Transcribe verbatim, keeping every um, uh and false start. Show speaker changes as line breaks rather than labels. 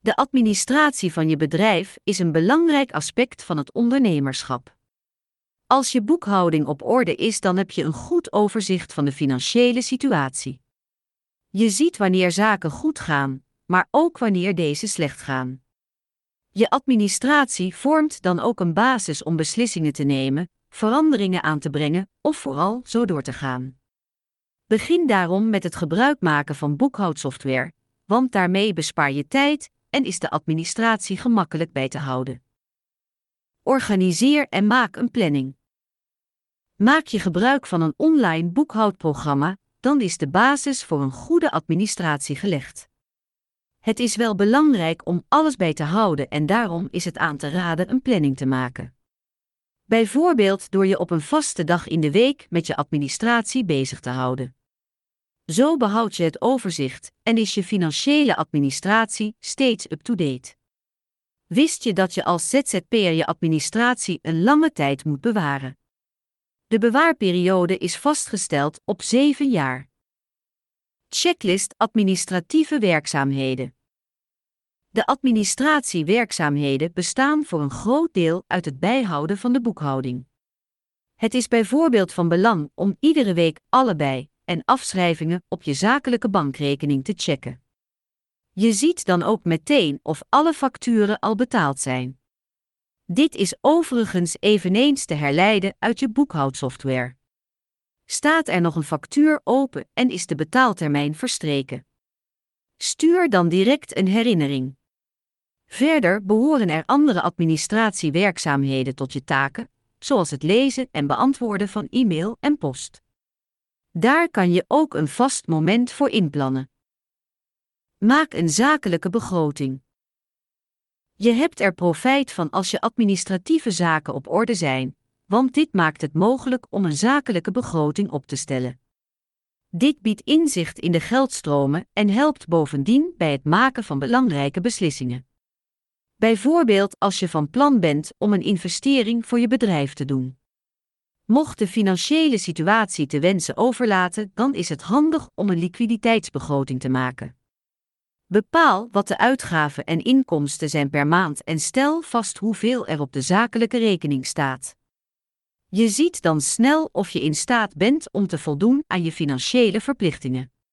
De administratie van je bedrijf is een belangrijk aspect van het ondernemerschap. Als je boekhouding op orde is, dan heb je een goed overzicht van de financiële situatie. Je ziet wanneer zaken goed gaan, maar ook wanneer deze slecht gaan. Je administratie vormt dan ook een basis om beslissingen te nemen, veranderingen aan te brengen of vooral zo door te gaan. Begin daarom met het gebruik maken van boekhoudsoftware, want daarmee bespaar je tijd en is de administratie gemakkelijk bij te houden. Organiseer en maak een planning. Maak je gebruik van een online boekhoudprogramma, dan is de basis voor een goede administratie gelegd. Het is wel belangrijk om alles bij te houden en daarom is het aan te raden een planning te maken. Bijvoorbeeld door je op een vaste dag in de week met je administratie bezig te houden. Zo behoud je het overzicht en is je financiële administratie steeds up-to-date. Wist je dat je als Z Z P'er je administratie een lange tijd moet bewaren? De bewaarperiode is vastgesteld op zeven jaar. Checklist administratieve werkzaamheden. De administratiewerkzaamheden bestaan voor een groot deel uit het bijhouden van de boekhouding. Het is bijvoorbeeld van belang om iedere week allebei en afschrijvingen op je zakelijke bankrekening te checken. Je ziet dan ook meteen of alle facturen al betaald zijn. Dit is overigens eveneens te herleiden uit je boekhoudsoftware. Staat er nog een factuur open en is de betaaltermijn verstreken? Stuur dan direct een herinnering. Verder behoren er andere administratiewerkzaamheden tot je taken, zoals het lezen en beantwoorden van e-mail en post. Daar kan je ook een vast moment voor inplannen. Maak een zakelijke begroting. Je hebt er profijt van als je administratieve zaken op orde zijn, want dit maakt het mogelijk om een zakelijke begroting op te stellen. Dit biedt inzicht in de geldstromen en helpt bovendien bij het maken van belangrijke beslissingen. Bijvoorbeeld als je van plan bent om een investering voor je bedrijf te doen. Mocht de financiële situatie te wensen overlaten, dan is het handig om een liquiditeitsbegroting te maken. Bepaal wat de uitgaven en inkomsten zijn per maand en stel vast hoeveel er op de zakelijke rekening staat. Je ziet dan snel of je in staat bent om te voldoen aan je financiële verplichtingen.